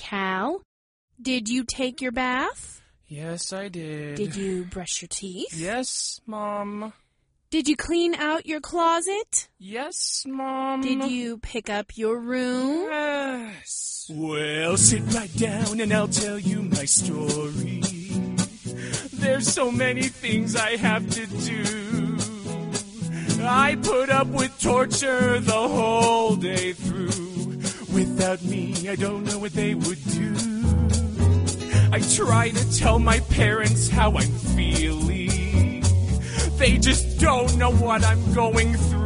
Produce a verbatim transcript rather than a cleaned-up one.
Cal. Did you take your bath? Yes, I did. Did you brush your teeth? Yes, Mom. Did you clean out your closet? Yes, Mom. Did you pick up your room? Yes. Well, sit right down and I'll tell you my story. There's so many things I have to do. I put up with torture the whole day through. Without me, I don't know what they would do. I try to tell my parents how I'm feeling. They just don't know what I'm going through.